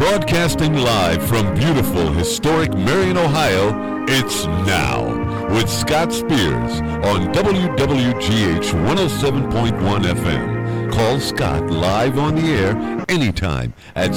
Broadcasting live from beautiful, historic Marion, Ohio, it's Now with Scott Spears on WWGH 107.1 FM. Call Scott live on the air anytime at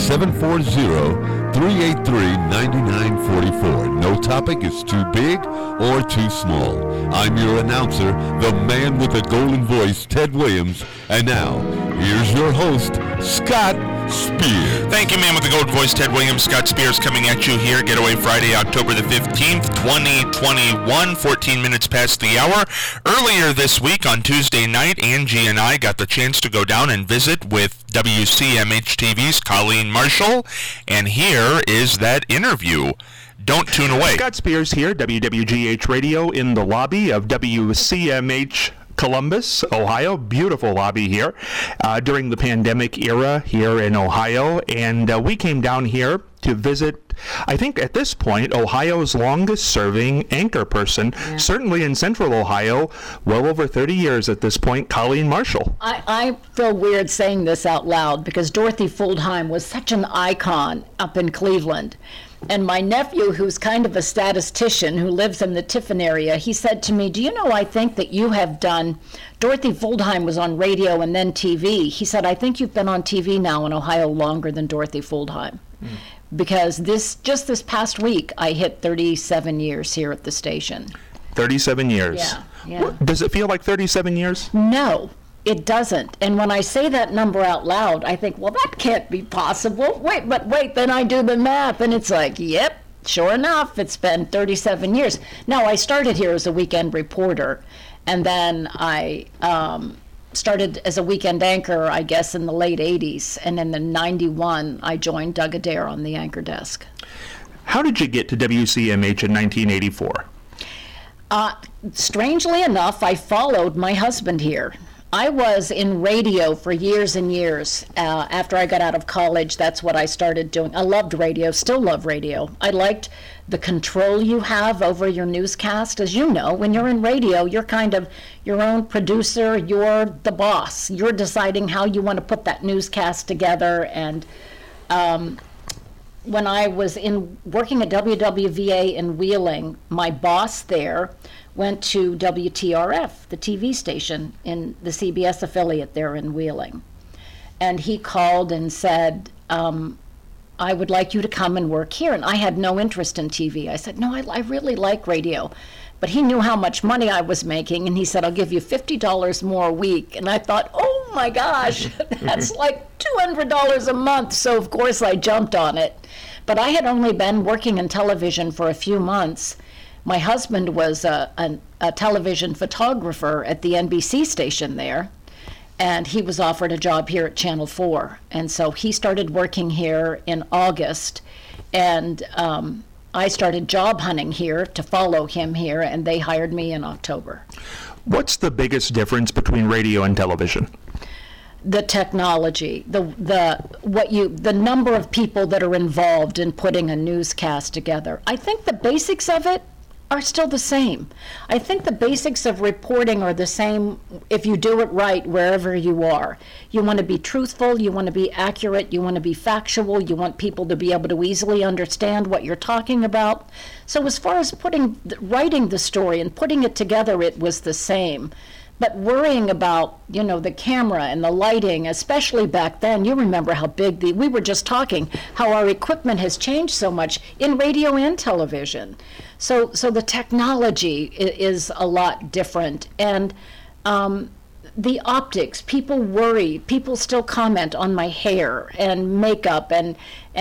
740-383-9944. No topic is too big or too small. I'm your announcer, the man with the golden voice, Ted Williams. And now, here's your host, Scott Spears. Thank you, man with the golden voice, Ted Williams. Scott Spears coming at you here. Getaway Friday, October the 15th, 2021, 14 minutes past the hour. Earlier this week on Tuesday night, Angie and I got the chance to go down and visit with WCMH-TV's Colleen Marshall, and here is that interview. Don't tune away. Scott Spears here, WWGH Radio in the lobby of WCMH Columbus, Ohio. Beautiful lobby here during the pandemic era here in Ohio. And we came down here to visit, I think at this point, Ohio's longest serving anchor person, certainly in Central Ohio, well over 30 years at this point, Colleen Marshall. I feel weird saying this out loud because Dorothy Fuldheim was such an icon up in Cleveland. And my nephew, who's kind of a statistician who lives in the Tiffin area, he said to me, do you know, I think that you have done, Dorothy Fuldheim was on radio and then TV. He said, I think you've been on TV now in Ohio longer than Dorothy Fuldheim. Because this past week, I hit 37 years here at the station. 37 years. Yeah. Does it feel like 37 years? No. It doesn't. And when I say that number out loud, I think, well, that can't be possible. Wait, then I do the math, and it's like, yep, sure enough, it's been 37 years. Now, I started here as a weekend reporter, and then I started as a weekend anchor, I guess, in the late 80s, and in the 91, I joined Doug Adair on the anchor desk. How did you get to WCMH in 1984? Strangely enough, I followed my husband here. I was in radio for years and years. After I got out of college, that's what I started doing. I loved radio, still love radio. I liked the control you have over your newscast. As you know, when you're in radio, you're kind of your own producer, you're the boss. You're deciding how you want to put that newscast together. And when I was working at WWVA in Wheeling, my boss there went to WTRF, the TV station in the CBS affiliate there in Wheeling. And he called and said, I would like you to come and work here. And I had no interest in TV. I said, no, I really like radio. But he knew how much money I was making, and he said, I'll give you $50 more a week. And I thought, oh my gosh, that's like $200 a month. So of course I jumped on it. But I had only been working in television for a few months. My husband was a television photographer at the NBC station there, and he was offered a job here at Channel 4. And so he started working here in August, and I started job hunting here to follow him here, and they hired me in October. What's the biggest difference between radio and television? The technology, the number of people that are involved in putting a newscast together. I think the basics of it are still the same. I think the basics of reporting are the same if you do it right wherever you are. You want to be truthful, you want to be accurate, you want to be factual, you want people to be able to easily understand what you're talking about. So as far as writing the story and putting it together, it was the same. But worrying about, the camera and the lighting, especially back then, you remember how big we were just talking, how our equipment has changed so much in radio and television. So the technology is a lot different. And the optics, people worry, people still comment on my hair and makeup and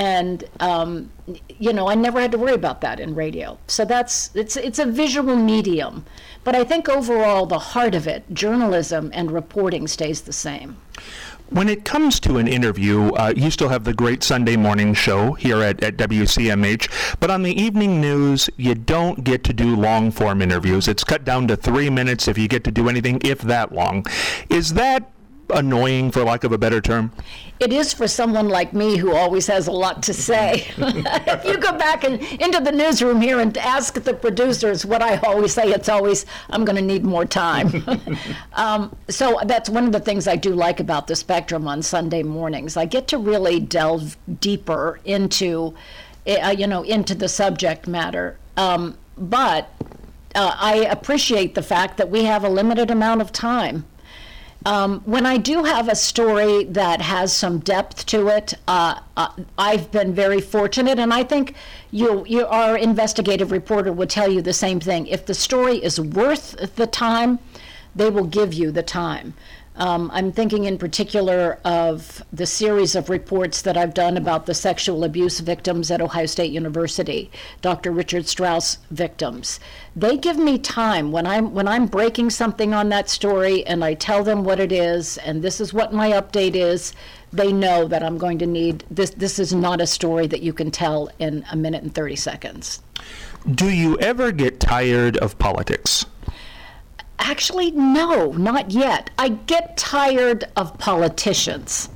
I never had to worry about that in radio. So it's a visual medium. But I think overall the heart of it, journalism and reporting, stays the same. When it comes to an interview, you still have the great Sunday morning show here at WCMH, but on the evening news, you don't get to do long-form interviews. It's cut down to 3 minutes if you get to do anything, if that long. Is that annoying, for lack of a better term? It is for someone like me who always has a lot to say. If you go back into the newsroom here and ask the producers what I always say, it's always, I'm going to need more time. So that's one of the things I do like about the Spectrum on Sunday mornings. I get to really delve deeper into, into the subject matter. But I appreciate the fact that we have a limited amount of time. When I do have a story that has some depth to it, I've been very fortunate, and I think our investigative reporter would tell you the same thing. If the story is worth the time, they will give you the time. I'm thinking in particular of the series of reports that I've done about the sexual abuse victims at Ohio State University, Dr. Richard Strauss victims. They give me time when I'm breaking something on that story and I tell them what it is and this is what my update is. They know that I'm going to need this. This is not a story that you can tell in a minute and 30 seconds. Do you ever get tired of politics? Actually, no, not yet. I get tired of politicians.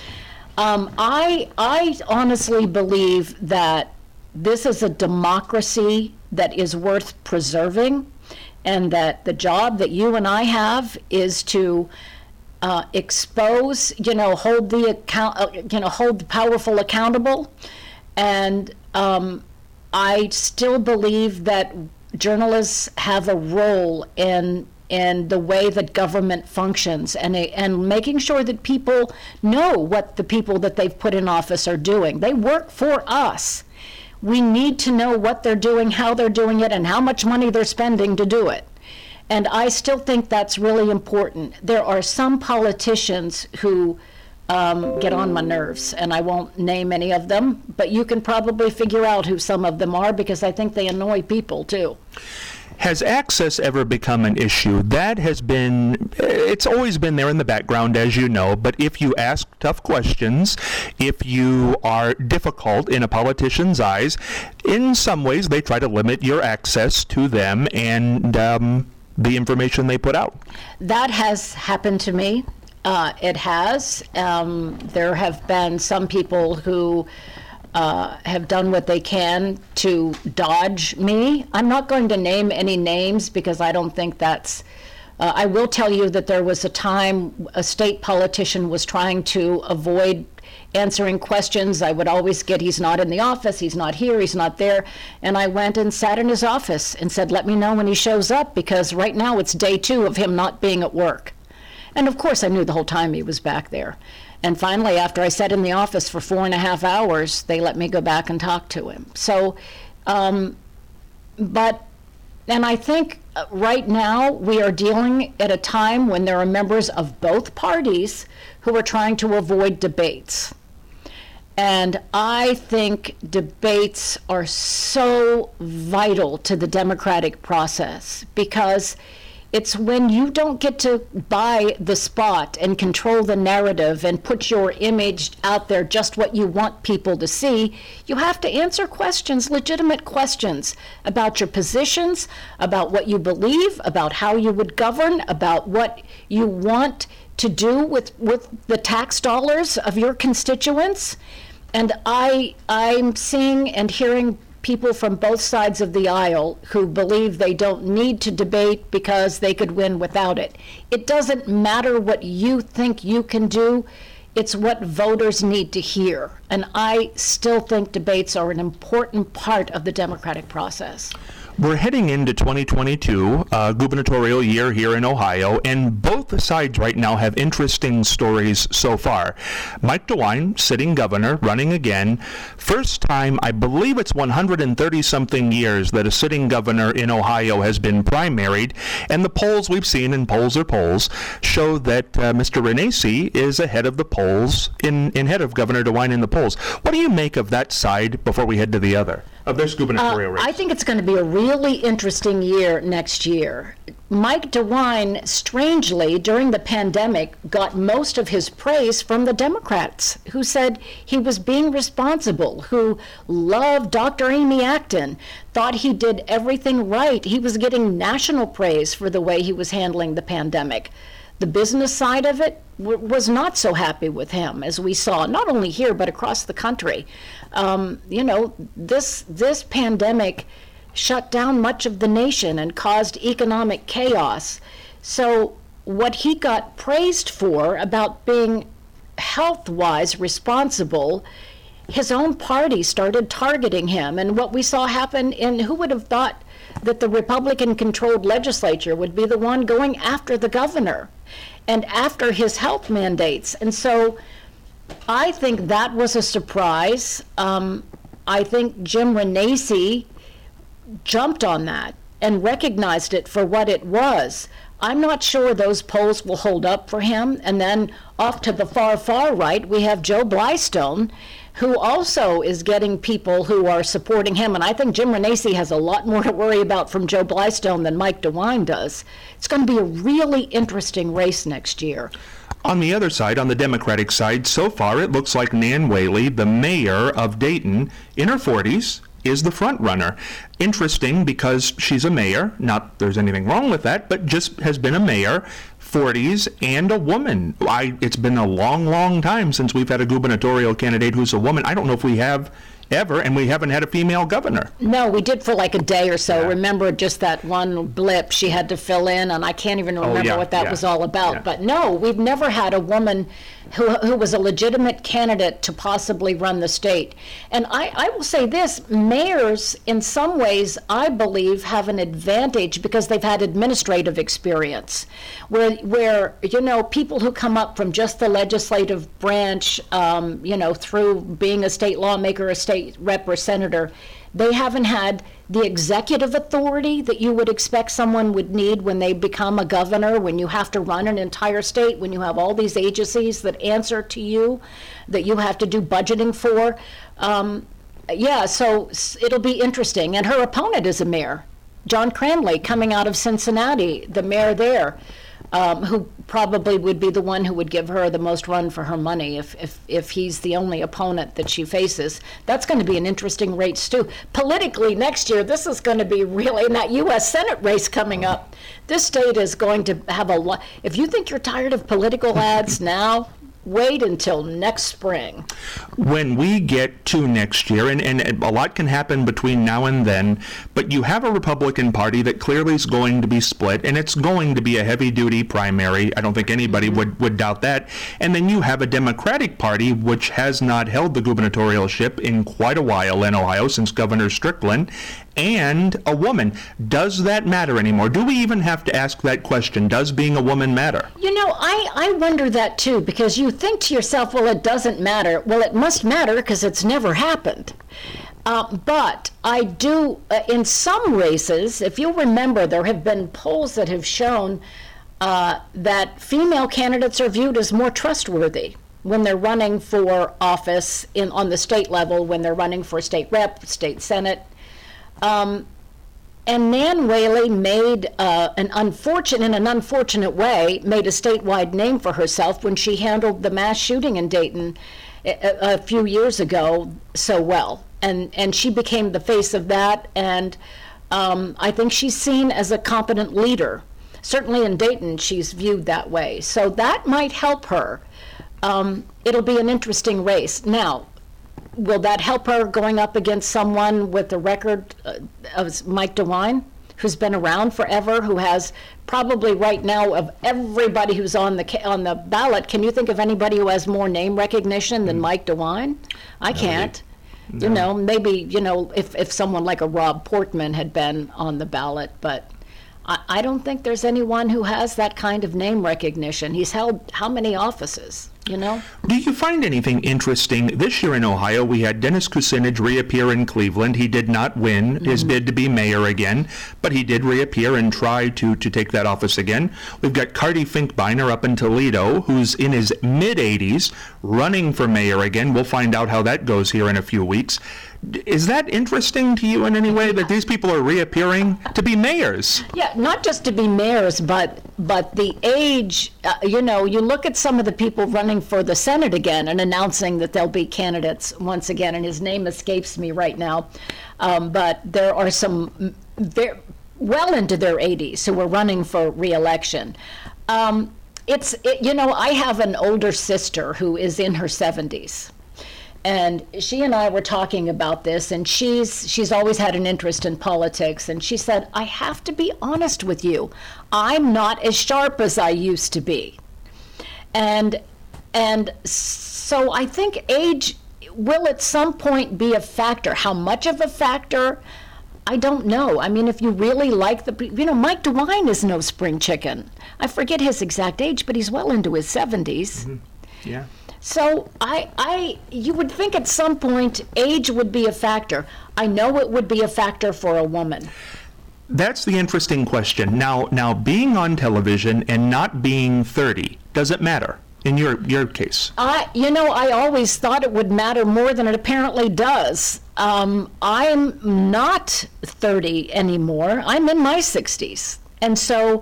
I honestly believe that this is a democracy that is worth preserving, and that the job that you and I have is to expose, hold the powerful accountable, and I still believe that journalists have a role in the way that government functions and making sure that people know what the people that they've put in office are doing. They work for us. We need to know what they're doing, how they're doing it, and how much money they're spending to do it. And I still think that's really important. There are some politicians who get on my nerves, and I won't name any of them, but you can probably figure out who some of them are because I think they annoy people too. Has access ever become an issue? That has been, it's always been there in the background, as you know, but if you ask tough questions, if you are difficult in a politician's eyes, in some ways they try to limit your access to them and the information they put out. That has happened to me. It has. There have been some people who have done what they can to dodge me. I'm not going to name any names because I don't think that's... I will tell you that there was a time a state politician was trying to avoid answering questions. I would always get, he's not in the office, he's not here, he's not there. And I went and sat in his office and said, let me know when he shows up because right now it's day 2 of him not being at work. And of course, I knew the whole time he was back there. And finally, after I sat in the office for 4.5 hours, they let me go back and talk to him. So, and I think right now we are dealing at a time when there are members of both parties who are trying to avoid debates. And I think debates are so vital to the democratic process because it's when you don't get to buy the spot and control the narrative and put your image out there just what you want people to see. You have to answer questions, legitimate questions about your positions, about what you believe, about how you would govern, about what you want to do with the tax dollars of your constituents. And I'm seeing and hearing people from both sides of the aisle who believe they don't need to debate because they could win without it. It doesn't matter what you think you can do, it's what voters need to hear. And I still think debates are an important part of the democratic process. We're heading into 2022, gubernatorial year here in Ohio, and both sides right now have interesting stories so far. Mike DeWine, sitting governor, running again. First time, I believe it's 130-something years that a sitting governor in Ohio has been primaried, and the polls we've seen, and polls are polls, show that Mr. Renacci is ahead of the polls, in head of Governor DeWine in the polls. What do you make of that side before we head to the other, of this gubernatorial race? I think it's going to be a really interesting year next year. Mike DeWine, strangely, during the pandemic, got most of his praise from the Democrats, who said he was being responsible, who loved Dr. Amy Acton, thought he did everything right. He was getting national praise for the way he was handling the pandemic. The business side of it, was not so happy with him, as we saw, not only here, but across the country. This pandemic shut down much of the nation and caused economic chaos. So what he got praised for about being health-wise responsible, his own party started targeting him. And what we saw happen who would have thought that the Republican-controlled legislature would be the one going after the governor and after his health mandates. And so I think that was a surprise. I think Jim Renacci jumped on that and recognized it for what it was. I'm not sure those polls will hold up for him. And then off to the far, far right, we have Joe Blystone, who also is getting people who are supporting him. And I think Jim Renacci has a lot more to worry about from Joe Blystone than Mike DeWine does. It's going to be a really interesting race next year. On the other side, on the Democratic side, so far it looks like Nan Whaley, the mayor of Dayton, in her 40s, is the front runner. Interesting because she's a mayor, not there's anything wrong with that, but just has been a mayor, 40s, and a woman. It's been a long, long time since we've had a gubernatorial candidate who's a woman. I don't know if we have ever, and we haven't had a female governor. No, we did for like a day or so. Yeah. Remember just that one blip she had to fill in, and I can't even remember what that was all about. Yeah. But no, we've never had a woman who was a legitimate candidate to possibly run the state. And I will say this, mayors in some ways, I believe, have an advantage because they've had administrative experience where people who come up from just the legislative branch, through being a state lawmaker, a state rep or senator, they haven't had the executive authority that you would expect someone would need when they become a governor, when you have to run an entire state, when you have all these agencies that answer to you, that you have to do budgeting for. So it'll be interesting. And her opponent is a mayor, John Cranley, coming out of Cincinnati, the mayor there, who probably would be the one who would give her the most run for her money if he's the only opponent that she faces. That's going to be an interesting race too. Politically next year, this is going to be really, in that U.S. Senate race coming up, this state is going to have a lot. If you think you're tired of political ads now, wait until next spring. When we get to next year, and a lot can happen between now and then, but you have a Republican Party that clearly is going to be split, and it's going to be a heavy-duty primary. I don't think anybody would doubt that. And then you have a Democratic Party, which has not held the gubernatorialship in quite a while in Ohio, since Governor Strickland, and a woman. Does that matter anymore? Do we even have to ask that question? Does being a woman matter? I wonder that too, because you think to yourself, well, it doesn't matter. Well, it must matter because it's never happened. But I do, in some races, if you'll remember, there have been polls that have shown that female candidates are viewed as more trustworthy when they're running for office on the state level, when they're running for state rep, state senate. And Nan Whaley made in an unfortunate way, made a statewide name for herself when she handled the mass shooting in Dayton a few years ago so well. And she became the face of that, and I think she's seen as a competent leader. Certainly in Dayton, she's viewed that way. So that might help her. It'll be an interesting race. Now, will that help her going up against someone with the record of Mike DeWine, who's been around forever, who has probably right now of everybody who's on the ballot? Can you think of anybody who has more name recognition than Mike DeWine? I can't. No. Maybe if someone like a Rob Portman had been on the ballot, but I don't think there's anyone who has that kind of name recognition. He's held how many offices? Do you find anything interesting? This year in Ohio, we had Dennis Kucinich reappear in Cleveland. He did not win his bid to be mayor again, but he did reappear and try to take that office again. We've got Carty Finkbeiner up in Toledo, who's in his mid-80s, running for mayor again. We'll find out how that goes here in a few weeks. Is that interesting to you in any way, that these people are reappearing to be mayors? Yeah, not just to be mayors, but the age, you look at some of the people running for the Senate again and announcing that they'll be candidates once again, and his name escapes me right now, but there are some well into their 80s who are running for re-election. I have an older sister who is in her 70s. And she and I were talking about this, and she's always had an interest in politics. And she said, I have to be honest with you. I'm not as sharp as I used to be. And so I think age will at some point be a factor. How much of a factor? I don't know. I mean, if you really like Mike DeWine is no spring chicken. I forget his exact age, but he's well into his 70s. Mm-hmm. Yeah. So you would think at some point age would be a factor. I know it would be a factor for a woman. That's the interesting question. Now being on television and not being 30, does it matter in your case? I always thought it would matter more than it apparently does. I'm not 30 anymore. I'm in my 60s. And so,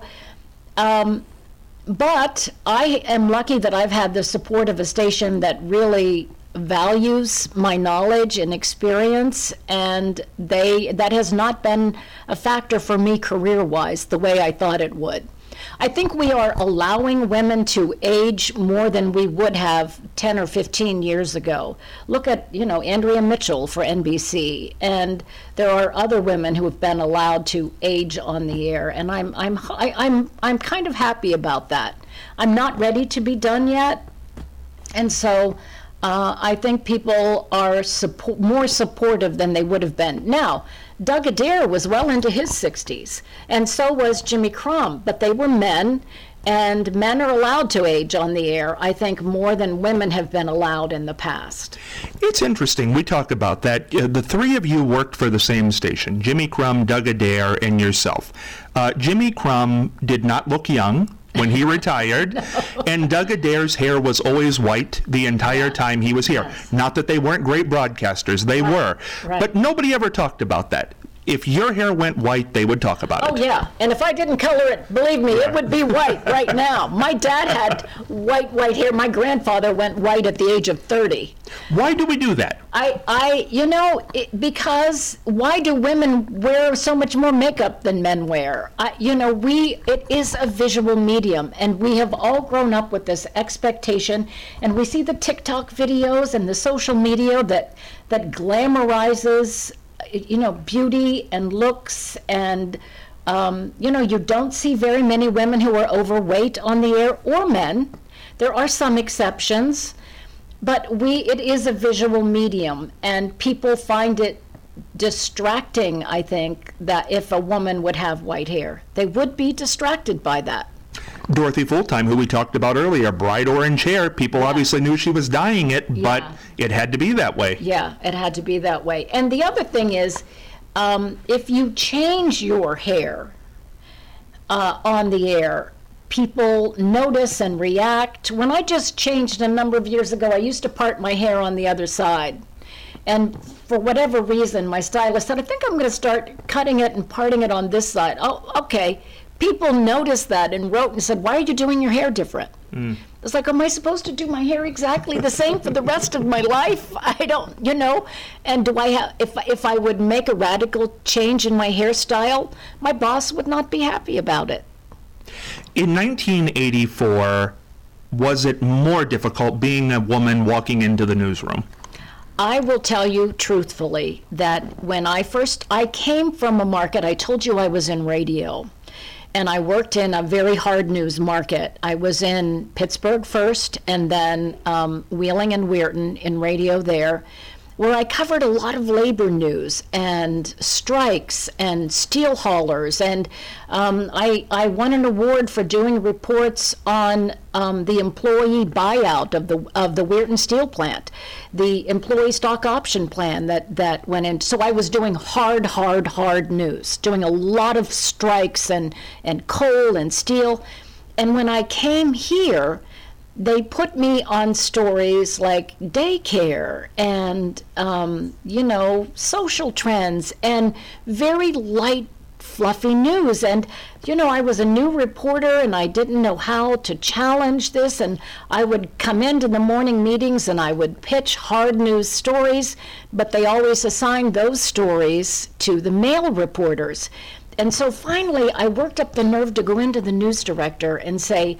but I am lucky that I've had the support of a station that really values my knowledge and experience, and that has not been a factor for me career-wise the way I thought it would. I think we are allowing women to age more than we would have 10 or 15 years ago. Look at, Andrea Mitchell for NBC, and there are other women who have been allowed to age on the air, and I'm kind of happy about that. I'm not ready to be done yet, and so I think people are more supportive than they would have been. Now, Doug Adair was well into his 60s, and so was Jimmy Crumb, but they were men, and men are allowed to age on the air, I think, more than women have been allowed in the past. It's interesting. We talk about that. The three of you worked for the same station, Jimmy Crumb, Doug Adair, and yourself. Jimmy Crumb did not look young when he retired, no. And Doug Adair's hair was always white the entire time he was here. Yes. Not that they weren't great broadcasters, they were. Right. But nobody ever talked about that. If your hair went white, they would talk about it. Oh, yeah. And if I didn't color it, believe me, it would be white right now. My dad had white hair. My grandfather went white at the age of 30. Why do we do that? Because why do women wear so much more makeup than men wear? It is a visual medium, and we have all grown up with this expectation, and we see the TikTok videos and the social media that glamorizes beauty and looks, and you don't see very many women who are overweight on the air, or men. There are some exceptions, but it is a visual medium, and people find it distracting, I think, that if a woman would have white hair. They would be distracted by that. Dorothy Fulltime, who we talked about earlier, bright orange hair. People obviously knew she was dyeing it, but it had to be that way. Yeah, it had to be that way. And the other thing is, if you change your hair on the air, people notice and react. When I just changed a number of years ago, I used to part my hair on the other side. And for whatever reason, my stylist said, I think I'm going to start cutting it and parting it on this side. Oh, okay. People noticed that and wrote and said, why are you doing your hair different? It's like, am I supposed to do my hair exactly the same for the rest of my life? I don't, and do I have, if I would make a radical change in my hairstyle, my boss would not be happy about it. In 1984, was it more difficult being a woman walking into the newsroom? I will tell you truthfully that when I came from a market, I told you I was in radio. And I worked in a very hard news market. I was in Pittsburgh first, and then Wheeling and Weirton in radio there, where I covered a lot of labor news and strikes and steel haulers. And I won an award for doing reports on the employee buyout of the Weirton steel plant, the employee stock option plan that went in. So I was doing hard news, doing a lot of strikes and coal and steel. And when I came here, they put me on stories like daycare and, social trends and very light, fluffy news. And, I was a new reporter and I didn't know how to challenge this. And I would come into the morning meetings and I would pitch hard news stories, but they always assigned those stories to the male reporters. And so finally, I worked up the nerve to go into the news director and say,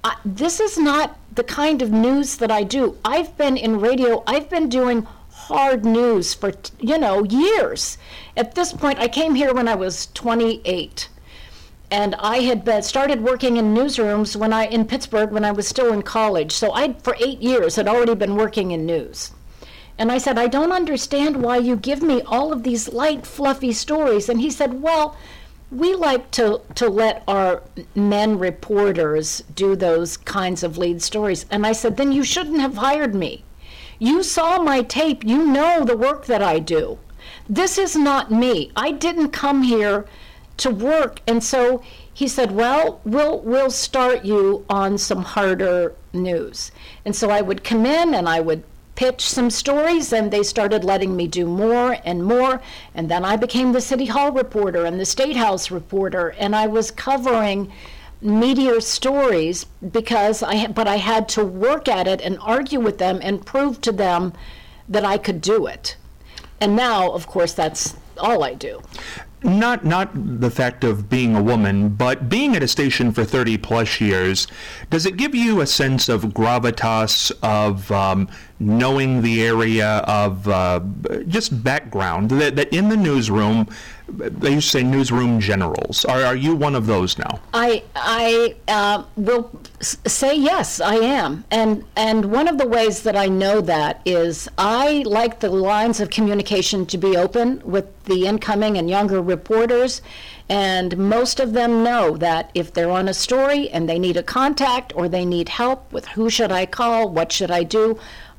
this is not the kind of news that I do. I've been in radio, I've been doing hard news for, years. At this point, I came here when I was 28. And I had started working in newsrooms in Pittsburgh when I was still in college. So for 8 years, had already been working in news. And I said, I don't understand why you give me all of these light, fluffy stories. And he said, well, we like to let our men reporters do those kinds of lead stories. And I said, then you shouldn't have hired me. You saw my tape. You know the work that I do. This is not me. I didn't come here to work. And so he said, well, we'll start you on some harder news. And so I would come in and I would pitch some stories, and they started letting me do more and more. And then I became the City Hall reporter and the State House reporter, and I was covering meteor stories because I had to work at it and argue with them and prove to them that I could do it. And now, of course, that's all I do. Not the fact of being a woman, but being at a station for 30 plus years, does it give you a sense of gravitas, of knowing the area, of just background, that in the newsroom, they used to say newsroom generals. Are you one of those now? I will say yes, I am. And one of the ways that I know that is I like the lines of communication to be open with the incoming and younger reporters. And most of them know that if they're on a story and they need a contact or they need help with who should I call, what should I do,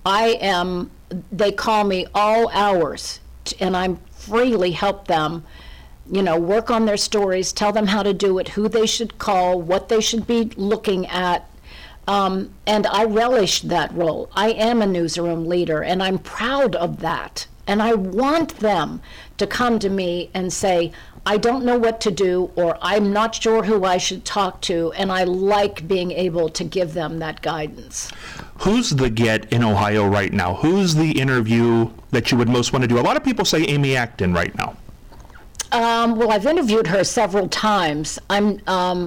they call me all hours, and I'm freely help them, work on their stories, tell them how to do it, who they should call, what they should be looking at. And I relish that role. I am a newsroom leader, and I'm proud of that. And I want them to come to me and say, I don't know what to do, or I'm not sure who I should talk to, and I like being able to give them that guidance. Who's the get in Ohio right now? Who's the interview that you would most want to do? A lot of people say Amy Acton right now. Well, I've interviewed her several times. I'm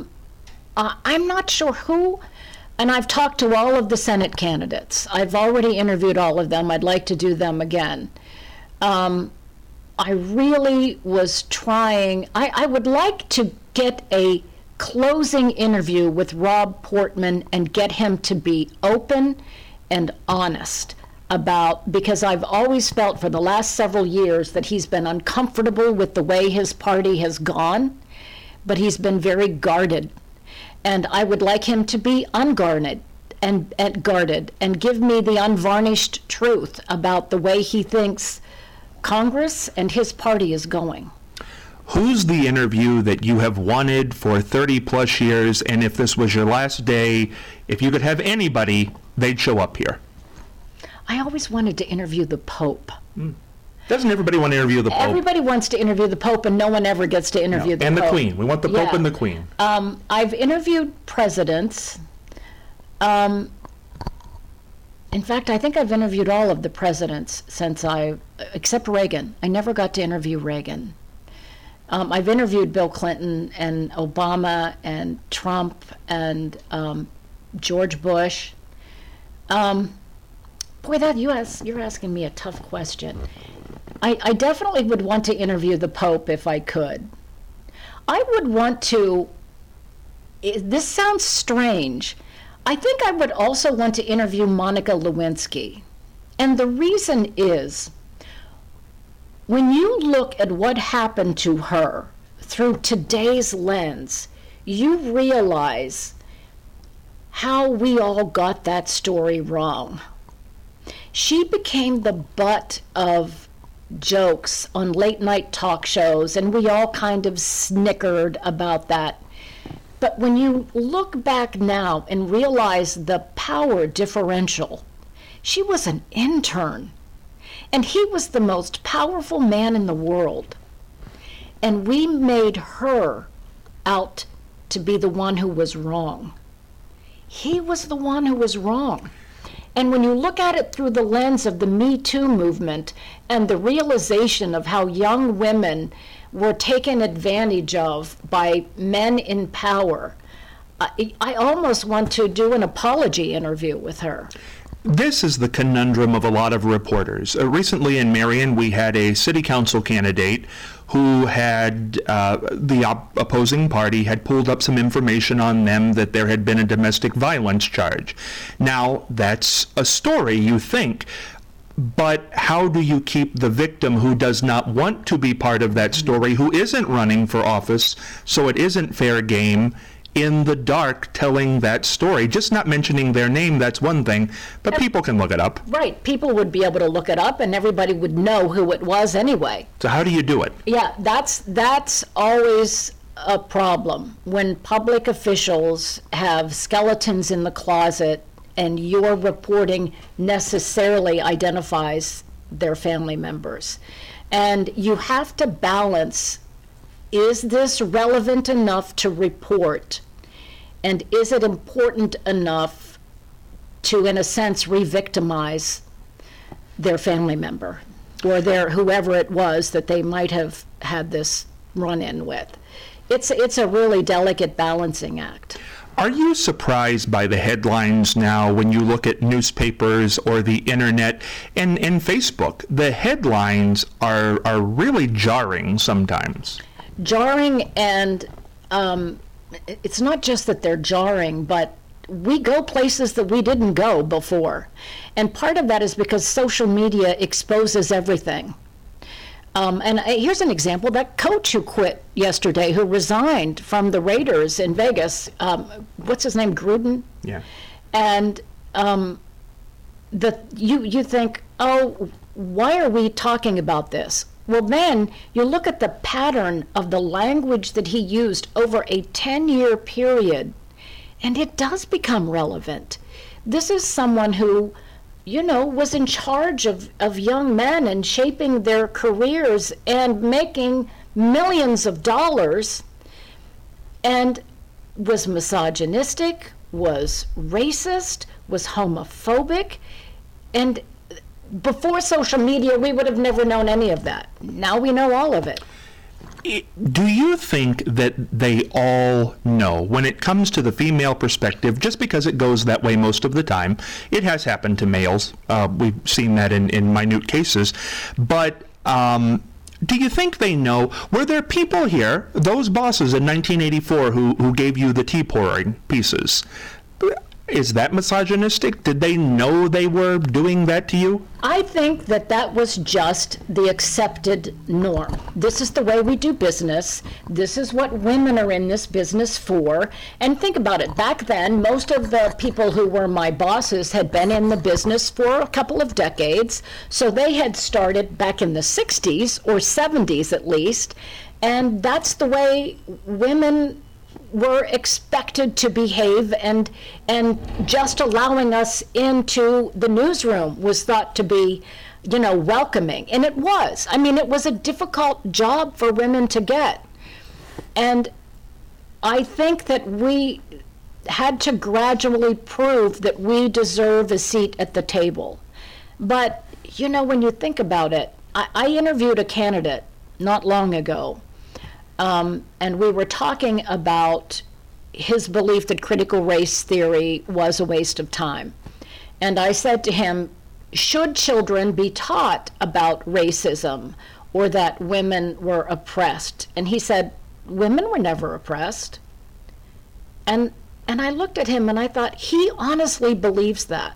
not sure who, and I've talked to all of the Senate candidates. I've already interviewed all of them. I'd like to do them again. I really was trying, I would like to get a closing interview with Rob Portman and get him to be open and honest because I've always felt for the last several years that he's been uncomfortable with the way his party has gone, but he's been very guarded. And I would like him to be unguarded and guarded and give me the unvarnished truth about the way he thinks Congress and his party is going. Who's the interview that you have wanted for 30 plus years, and if this was your last day, if you could have anybody, they'd show up here? I always wanted to interview the Pope. Doesn't everybody want to interview the Pope? Everybody wants to interview the Pope, and no one ever gets to interview the Pope. And the Queen. We want the Pope and the Queen. I've interviewed presidents. In fact, I think I've interviewed all of the presidents except Reagan. I never got to interview Reagan. I've interviewed Bill Clinton and Obama and Trump and George Bush. You're asking me a tough question. I definitely would want to interview the Pope if I could. I would want to, this sounds strange, I think I would also want to interview Monica Lewinsky. And the reason is, when you look at what happened to her through today's lens, you realize how we all got that story wrong. She became the butt of jokes on late night talk shows, and we all kind of snickered about that. But when you look back now and realize the power differential, she was an intern, and he was the most powerful man in the world. And we made her out to be the one who was wrong. He was the one who was wrong. And when you look at it through the lens of the Me Too movement and the realization of how young women were taken advantage of by men in power, I almost want to do an apology interview with her. This is the conundrum of a lot of reporters. Recently in Marion, we had a city council candidate who had, the opposing party had pulled up some information on them that there had been a domestic violence charge. Now, that's a story, you think, but how do you keep the victim who does not want to be part of that story, who isn't running for office, so it isn't fair game, in the dark telling that story? Just not mentioning their name, that's one thing, but people can look it up. Right. People would be able to look it up, and everybody would know who it was anyway. So how do you do it? Yeah, that's always a problem. When public officials have skeletons in the closet and your reporting necessarily identifies their family members. And you have to balance, is this relevant enough to report? And is it important enough to, in a sense, re-victimize their family member or their whoever it was that they might have had this run-in with? It's a really delicate balancing act. Are you surprised by the headlines now when you look at newspapers or the internet and Facebook? The headlines are really jarring sometimes. Jarring, and it's not just that they're jarring, but we go places that we didn't go before. And part of that is because social media exposes everything. And here's an example, that coach who quit yesterday, who resigned from the Raiders in Vegas, what's his name, Gruden? Yeah. And you think, oh, why are we talking about this? Well, then you look at the pattern of the language that he used over a 10-year period, and it does become relevant. This is someone who, was in charge of young men and shaping their careers and making millions of dollars, and was misogynistic, was racist, was homophobic, and before social media, we would have never known any of that. Now we know all of it. Do you think that they all know, when it comes to the female perspective, just because it goes that way most of the time? It has happened to males. We've seen that in minute cases. But do you think they know? Were there people here, those bosses in 1984 who gave you the tea pouring pieces? Is that misogynistic? Did they know they were doing that to you? I think that was just the accepted norm. This is the way we do business. This is what women are in this business for. And think about it. Back then, most of the people who were my bosses had been in the business for a couple of decades. So they had started back in the 60s or 70s at least. And that's the way women were expected to behave, and just allowing us into the newsroom was thought to be, welcoming. And it was. I mean, it was a difficult job for women to get. And I think that we had to gradually prove that we deserve a seat at the table. But, when you think about it, I interviewed a candidate not long ago. And we were talking about his belief that critical race theory was a waste of time. And I said to him, should children be taught about racism or that women were oppressed? And he said, women were never oppressed. And I looked at him and I thought, he honestly believes that.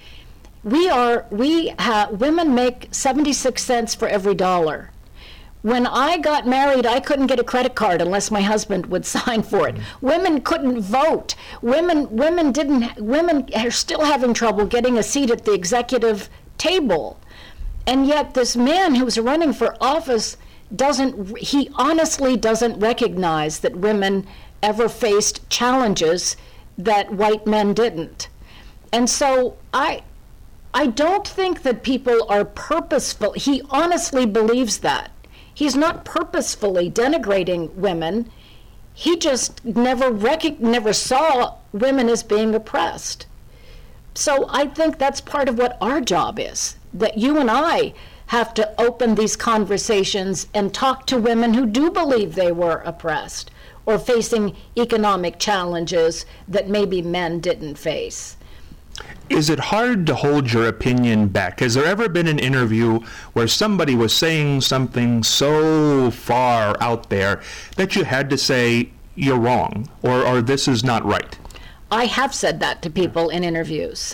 Women make 76 cents for every dollar. When I got married, I couldn't get a credit card unless my husband would sign for it. Women couldn't vote. Women are still having trouble getting a seat at the executive table. And yet this man who's running for office he honestly doesn't recognize that women ever faced challenges that white men didn't. And so I don't think that people are purposeful. He honestly believes that. He's not purposefully denigrating women. He just never saw women as being oppressed. So I think that's part of what our job is, that you and I have to open these conversations and talk to women who do believe they were oppressed or facing economic challenges that maybe men didn't face. Is it hard to hold your opinion back? Has there ever been an interview where somebody was saying something so far out there that you had to say, you're wrong, or this is not right? I have said that to people in interviews,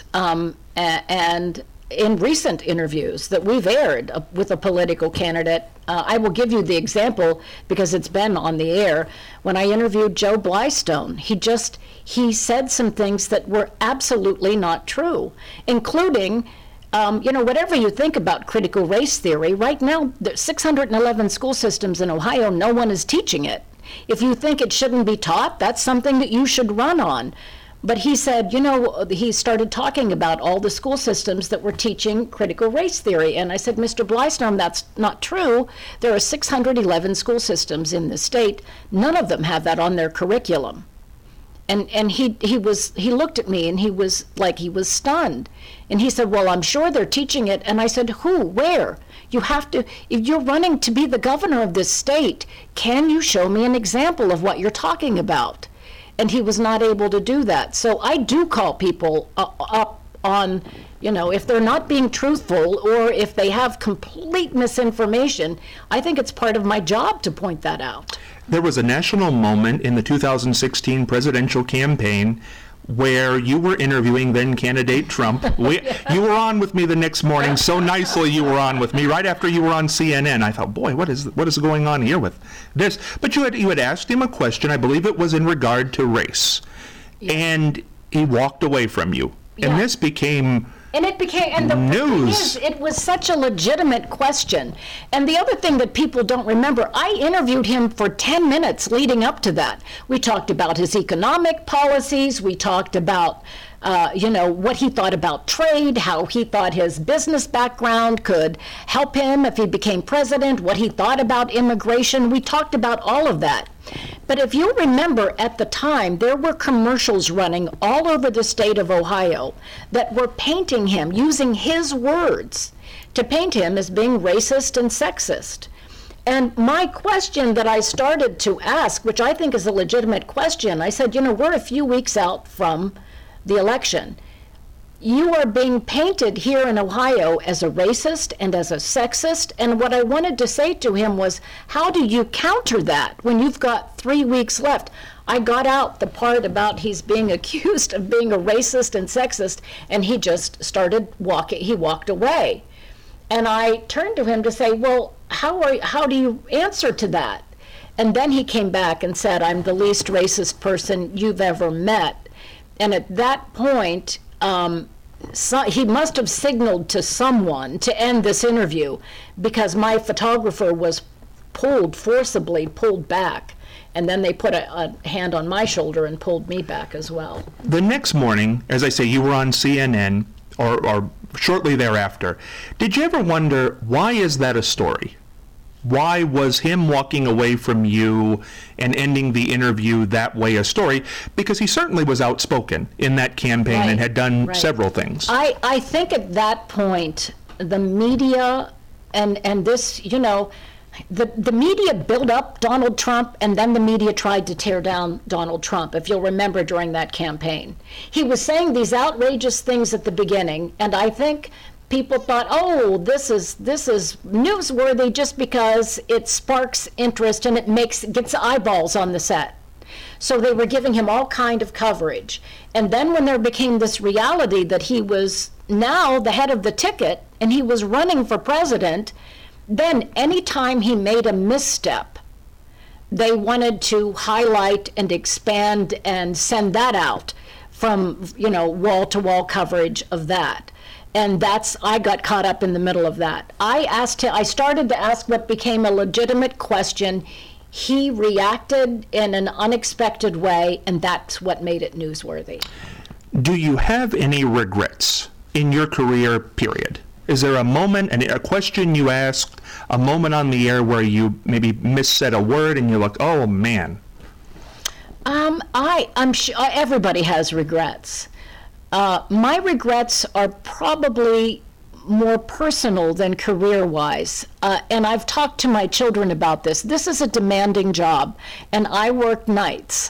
and in recent interviews that we've aired with a political candidate. I will give you the example because it's been on the air. When I interviewed Joe Blystone, he said some things that were absolutely not true, including, whatever you think about critical race theory, right now, there's 611 school systems in Ohio, no one is teaching it. If you think it shouldn't be taught, that's something that you should run on. But he said, he started talking about all the school systems that were teaching critical race theory. And I said, Mr. Blystone, that's not true. There are 611 school systems in the state. None of them have that on their curriculum. And he looked at me and he was stunned. And he said, well, I'm sure they're teaching it. And I said, who, where? You have to, if you're running to be the governor of this state, can you show me an example of what you're talking about? And he was not able to do that. So I do call people up on, if they're not being truthful or if they have complete misinformation, I think it's part of my job to point that out. There was a national moment in the 2016 presidential campaign where you were interviewing then candidate Trump. You were on with me the next morning, so nicely you were on with me, right after you were on CNN. I thought, boy, what is going on here with this? But you had asked him a question, I believe it was in regard to race, and he walked away from you. Yeah. And this became... And it became, and the thing is, it was such a legitimate question. And the other thing that people don't remember, I interviewed him for 10 minutes leading up to that. We talked about his economic policies. We talked about, what he thought about trade, how he thought his business background could help him if he became president, what he thought about immigration. We talked about all of that. But if you remember, at the time, there were commercials running all over the state of Ohio that were painting him, using his words, to paint him as being racist and sexist. And my question that I started to ask, which I think is a legitimate question, I said, we're a few weeks out from the election. You are being painted here in Ohio as a racist and as a sexist, and what I wanted to say to him was, how do you counter that when you've got 3 weeks left? I got out the part about he's being accused of being a racist and sexist, and he just started walking, he walked away. And I turned to him to say, well, how do you answer to that? And then he came back and said, I'm the least racist person you've ever met. And at that point, he must have signaled to someone to end this interview, because my photographer was forcibly pulled back, and then they put a hand on my shoulder and pulled me back as well. The next morning, as I say, you were on CNN, or shortly thereafter. Did you ever wonder, why is that a story? Why was him walking away from you and ending the interview that way a story? Because he certainly was outspoken in that campaign, right, and had done several things. I think at that point, the media and this, the media built up Donald Trump, and then the media tried to tear down Donald Trump, if you'll remember, during that campaign. He was saying these outrageous things at the beginning, and I think people thought, oh, this is newsworthy just because it sparks interest and it gets eyeballs on the set. So they were giving him all kind of coverage. And then when there became this reality that he was now the head of the ticket and he was running for president, then anytime he made a misstep, they wanted to highlight and expand and send that out from, wall-to-wall coverage of that. And I got caught up in the middle of that. I started to ask what became a legitimate question. He reacted in an unexpected way, and that's what made it newsworthy. Do you have any regrets in your career, period? Is there a moment, a question you asked, a moment on the air where you maybe missaid a word and you're like, oh, man? I'm sure everybody has regrets. My regrets are probably more personal than career-wise. And I've talked to my children about this. This is a demanding job, and I work nights.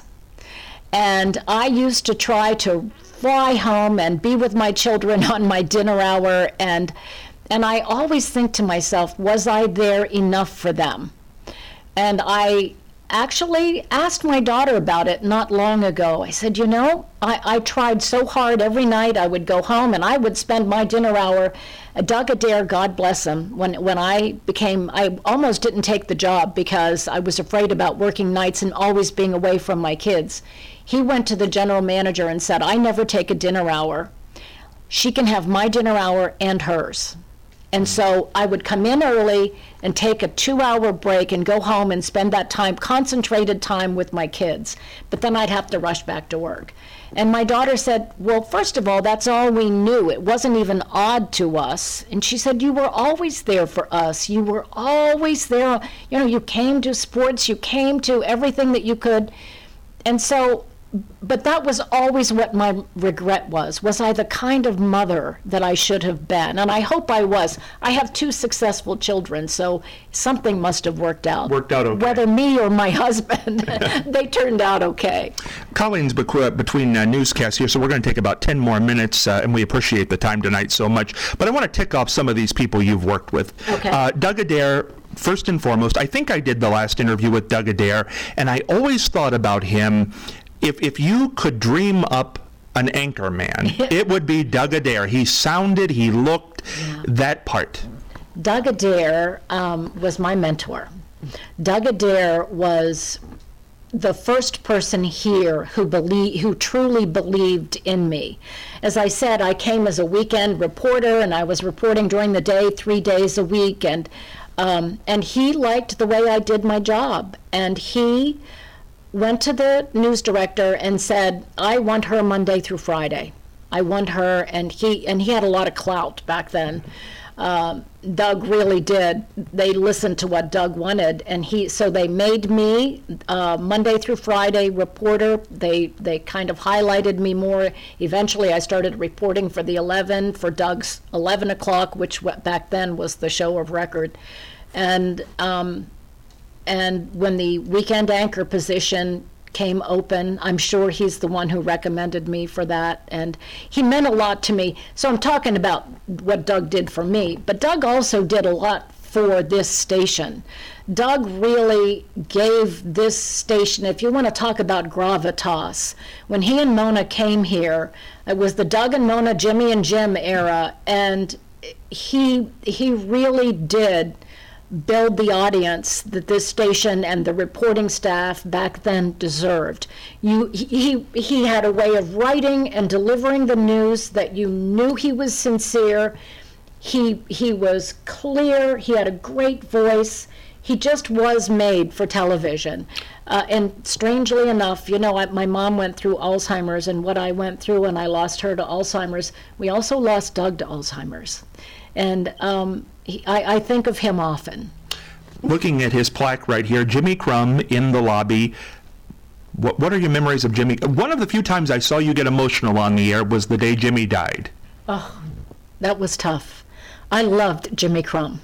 And I used to try to fly home and be with my children on my dinner hour, and I always think to myself, was I there enough for them? And I actually asked my daughter about it not long ago. I said, you know, I tried so hard every night. I would go home and I would spend my dinner hour. Doug Adair, God bless him, when I almost didn't take the job because I was afraid about working nights and always being away from my kids. He went to the general manager and said, I never take a dinner hour. She can have my dinner hour and hers. And so I would come in early and take a 2-hour break and go home and spend that time, concentrated time with my kids. But then I'd have to rush back to work. And my daughter said, well, first of all, that's all we knew. It wasn't even odd to us. And she said, you were always there for us. You were always there. You know, you came to sports, you came to everything that you could. And so, but that was always what my regret was. Was I the kind of mother that I should have been? And I hope I was. I have 2 successful children, so something must have worked out. Worked out okay. Whether me or my husband, they turned out okay. Colleen's between newscasts here, so we're going to take about 10 more minutes, and we appreciate the time tonight so much. But I want to tick off some of these people you've worked with. Okay. Doug Adair, first and foremost, I think I did the last interview with Doug Adair, and I always thought about him. If you could dream up an anchor man, it would be Doug Adair. He looked that part. Doug Adair was my mentor. Doug Adair was the first person here who truly believed in me. As I said, I came as a weekend reporter, and I was reporting during the day 3 days a week, and he liked the way I did my job, and he went to the news director and said, I want her Monday through Friday. I want her, and he had a lot of clout back then. Doug really did. They listened to what Doug wanted, and so they made me Monday through Friday reporter. They kind of highlighted me more. Eventually I started reporting for the 11, for Doug's 11 o'clock, which back then was the show of record. And when the weekend anchor position came open, I'm sure he's the one who recommended me for that. And he meant a lot to me. So I'm talking about what Doug did for me. But Doug also did a lot for this station. Doug really gave this station, if you want to talk about gravitas, when he and Mona came here, it was the Doug and Mona, Jimmy and Jim era. And he really did build the audience that this station and the reporting staff back then deserved. He had a way of writing and delivering the news that you knew he was sincere. He was clear. He had a great voice. He just was made for television. And strangely enough, you know, my mom went through Alzheimer's, and what I went through, and I lost her to Alzheimer's. We also lost Doug to Alzheimer's. And I think of him often. Looking at his plaque right here, Jimmy Crum in the lobby. What are your memories of Jimmy? One of the few times I saw you get emotional on the air was the day Jimmy died. Oh, that was tough. I loved Jimmy Crum.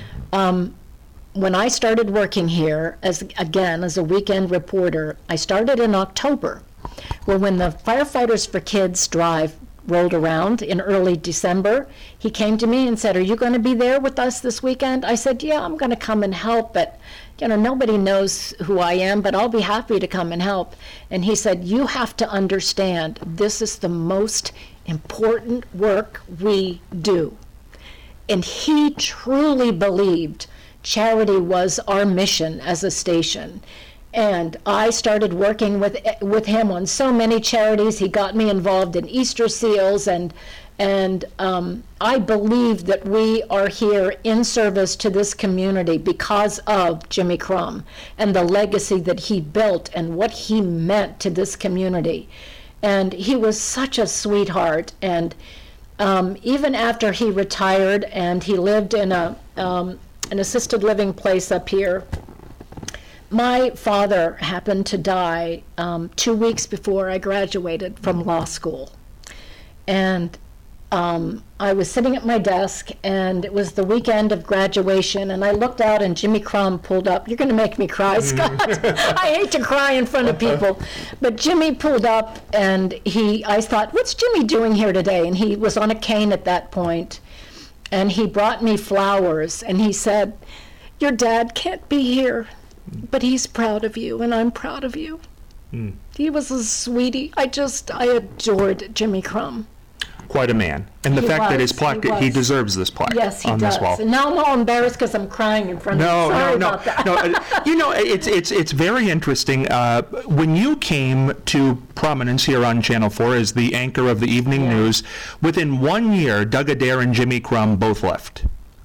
When I started working here, as a weekend reporter, I started in October. Well, when the Firefighters for Kids drive rolled around in early December, he came to me and said, are you going to be there with us this weekend? I said, yeah, I'm going to come and help, but you know, nobody knows who I am, but I'll be happy to come and help. And he said, you have to understand, this is the most important work we do. And he truly believed charity was our mission as a station. And I started working with him on so many charities. He got me involved in Easter Seals, and I believe that we are here in service to this community because of Jimmy Crum and the legacy that he built and what he meant to this community. And he was such a sweetheart. And even after he retired and he lived in an assisted living place up here, my father happened to die 2 weeks before I graduated from law school. And I was sitting at my desk, and it was the weekend of graduation, and I looked out, and Jimmy Crumb pulled up. You're going to make me cry, Scott. I hate to cry in front of people. But Jimmy pulled up, and I thought, what's Jimmy doing here today? And he was on a cane at that point, and he brought me flowers, and he said, your dad can't be here, but he's proud of you, and I'm proud of you. He was a sweetie. I adored Jimmy Crumb. Quite a man. And the fact that his plaque, he deserves this plaque on this wall. And now I'm all embarrassed because I'm crying in front of you. Sorry about that. No, it's very interesting. When you came to prominence here on Channel 4 as the anchor of the evening news, within 1 year, Doug Adair and Jimmy Crumb both left.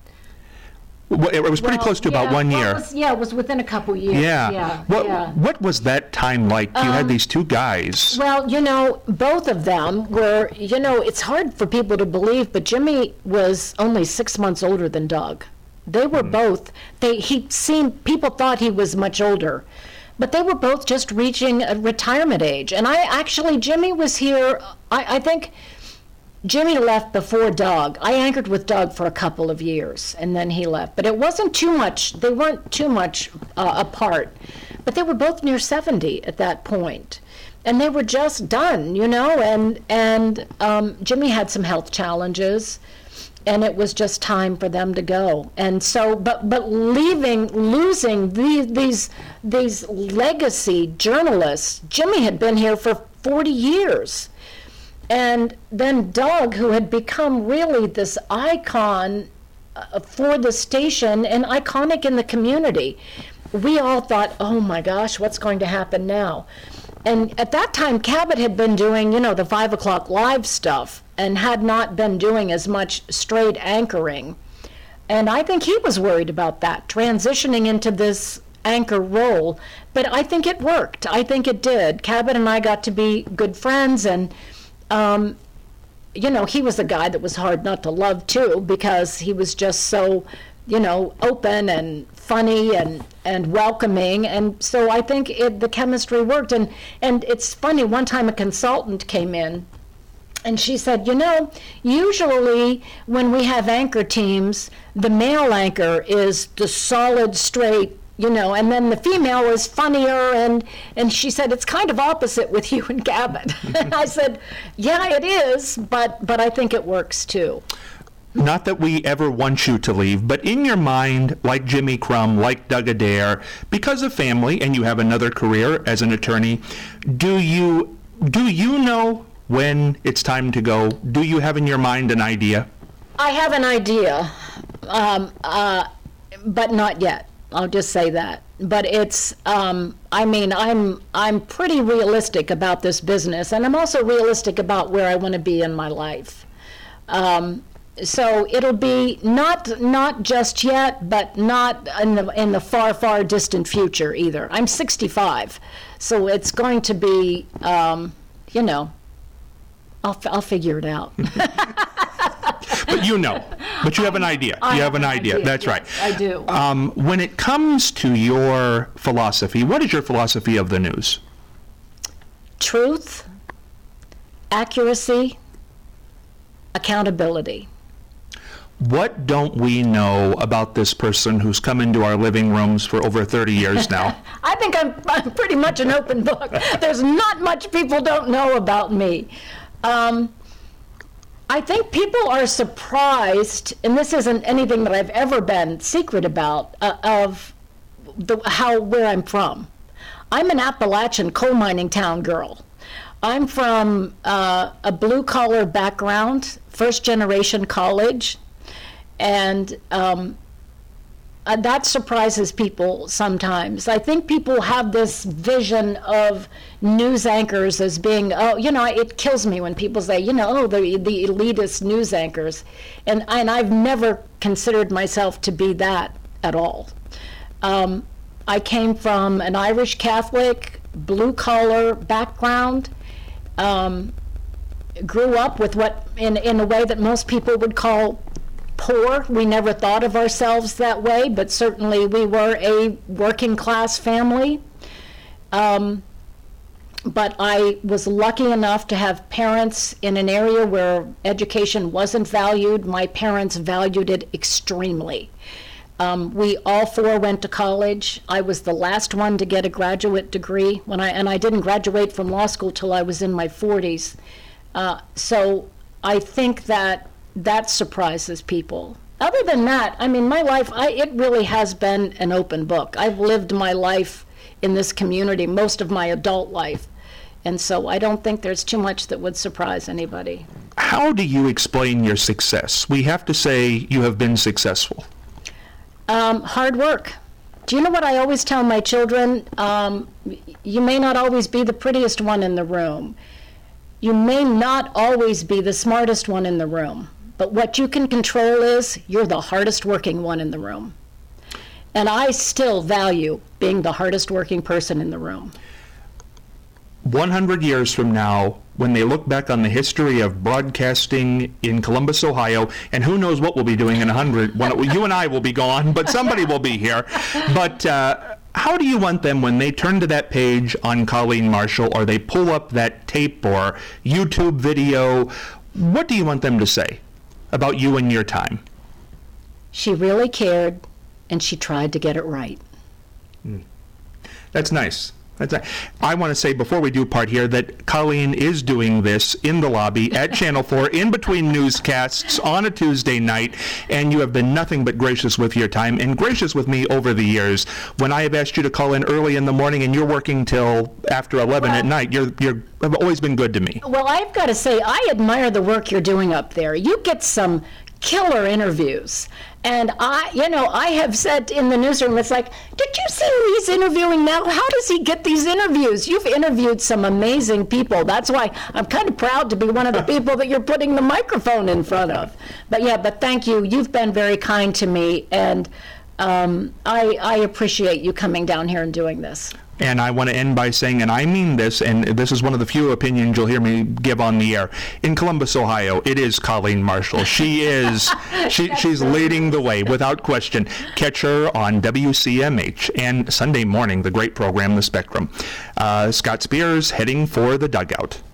It was pretty close to about 1 year. It was within a couple years. What was that time like? You had these two guys. Well, both of them were, it's hard for people to believe, but Jimmy was only 6 months older than Doug. They were both, people thought he was much older, but they were both just reaching a retirement age. And Jimmy was here, I think Jimmy left before Doug. I anchored with Doug for a couple of years, and then he left. But it wasn't too much, they weren't too much apart. But they were both near 70 at that point. And they were just done, and Jimmy had some health challenges, and it was just time for them to go. And so, but losing these legacy journalists, Jimmy had been here for 40 years. And then Doug, who had become really this icon for the station and iconic in the community, we all thought, oh my gosh, what's going to happen now? And at that time, Cabot had been doing, the 5 o'clock live stuff and had not been doing as much straight anchoring. And I think he was worried about that, transitioning into this anchor role. But I think it worked. I think it did. Cabot and I got to be good friends, and he was a guy that was hard not to love too, because he was just so, open and funny and welcoming. And so I think the chemistry worked. And it's funny, one time a consultant came in and she said, usually when we have anchor teams, the male anchor is the solid, straight, and then the female is funnier, and she said, it's kind of opposite with you and Cabot. And I said, yeah, it is, but I think it works too. Not that we ever want you to leave, but in your mind, like Jimmy Crumb, like Doug Adair, because of family, and you have another career as an attorney, do you know when it's time to go? Do you have in your mind an idea? I have an idea, but not yet. I'll just say that. But it's, I'm pretty realistic about this business, and I'm also realistic about where I want to be in my life. So it'll be not just yet, but not in the far, far distant future either. I'm 65, so it's going to be, I'll figure it out. But you have an idea. You have an idea. That's yes, right. I do. When it comes to your philosophy, what is your philosophy of the news? Truth, accuracy, accountability. What don't we know about this person who's come into our living rooms for over 30 years now? I think I'm pretty much an open book. There's not much people don't know about me. I think people are surprised, and this isn't anything that I've ever been secret about, of where I'm from. I'm an Appalachian coal mining town girl. I'm from a blue-collar background, first-generation college, and that surprises people sometimes. I think people have this vision of news anchors as being, it kills me when people say, the elitist news anchors. And I've never considered myself to be that at all. I came from an Irish Catholic, blue-collar background, grew up with what, in a way that most people would call poor. We never thought of ourselves that way, but certainly we were a working class family. but I was lucky enough to have parents in an area where education wasn't valued. My parents valued it extremely. We all four went to college. I was the last one to get a graduate degree and I didn't graduate from law school till I was in my 40s. So I think that surprises people. Other than that, I mean, my life, it really has been an open book. I've lived my life in this community, most of my adult life. And so I don't think there's too much that would surprise anybody. How do you explain your success? We have to say you have been successful. Hard work. Do you know what I always tell my children? You may not always be the prettiest one in the room. You may not always be the smartest one in the room. But what you can control is you're the hardest working one in the room. And I still value being the hardest working person in the room. 100 years from now, when they look back on the history of broadcasting in Columbus, Ohio, and who knows what we'll be doing in 100, you and I will be gone, but somebody will be here. But how do you want them, when they turn to that page on Colleen Marshall, or they pull up that tape or YouTube video, what do you want them to say about you and your time? She really cared, and she tried to get it right. That's nice. I want to say before we do part here that Colleen is doing this in the lobby at Channel 4 in between newscasts on a Tuesday night, and you have been nothing but gracious with your time and gracious with me over the years. When I have asked you to call in early in the morning and you're working till after 11 at night, you've always been good to me. Well, I've got to say, I admire the work you're doing up there. You get some killer interviews. And I have said in the newsroom, it's like, did you see who he's interviewing now? How does he get these interviews? You've interviewed some amazing people. That's why I'm kind of proud to be one of the people that you're putting the microphone in front of. But thank you. You've been very kind to me, and I appreciate you coming down here and doing this. And I want to end by saying, and I mean this, and this is one of the few opinions you'll hear me give on the air. In Columbus, Ohio, it is Colleen Marshall. She's leading the way, without question. Catch her on WCMH and Sunday morning, the great program, The Spectrum. Scott Spears heading for the dugout.